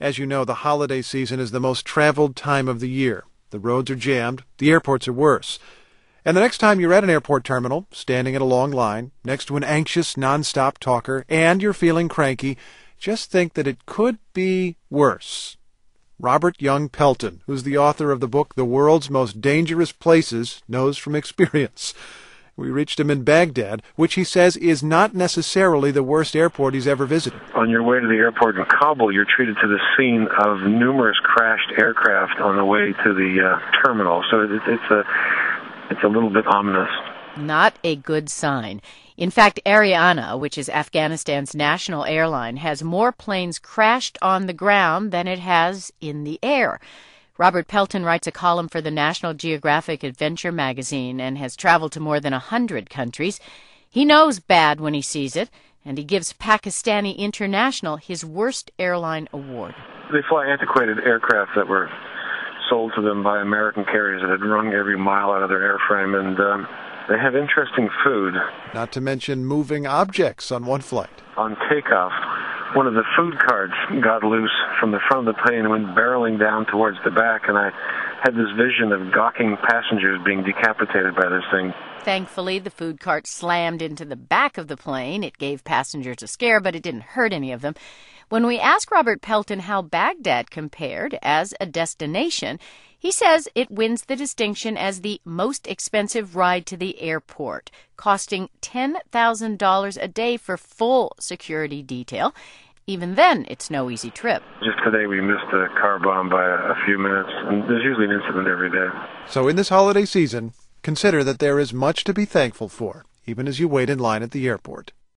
As you know, the holiday season is the most traveled time of the year. The roads are jammed. The airports are worse. And the next time you're at an airport terminal, standing in a long line, next to an anxious, nonstop talker, and you're feeling cranky, just think that it could be worse. Robert Young Pelton, who's the author of the book The World's Most Dangerous Places, knows from experience. We reached him in Baghdad, which he says is not necessarily the worst airport he's ever visited. On your way to the airport in Kabul, you're treated to the scene of numerous crashed aircraft on the way to the terminal. So it's a little bit ominous. Not a good sign. In fact, Ariana, which is Afghanistan's national airline, has more planes crashed on the ground than it has in the air. Robert Pelton writes a column for the National Geographic Adventure magazine and has traveled to more than 100 countries. He knows bad when he sees it, and he gives Pakistani International his worst airline award. They fly antiquated aircraft that were sold to them by American carriers that had wrung every mile out of their airframe, and they have interesting food. Not to mention moving objects on one flight. On takeoff, one of the food carts got loose from the front of the plane and went barreling down towards the back, and I had this vision of gawking passengers being decapitated by this thing. Thankfully, the food cart slammed into the back of the plane. It gave passengers a scare, but it didn't hurt any of them. When we asked Robert Pelton how Baghdad compared as a destination, he says it wins the distinction as the most expensive ride to the airport, costing $10,000 a day for full security detail. Even then, it's no easy trip. Just today we missed a car bomb by a few minutes, and there's usually an incident every day. So in this holiday season, consider that there is much to be thankful for, even as you wait in line at the airport.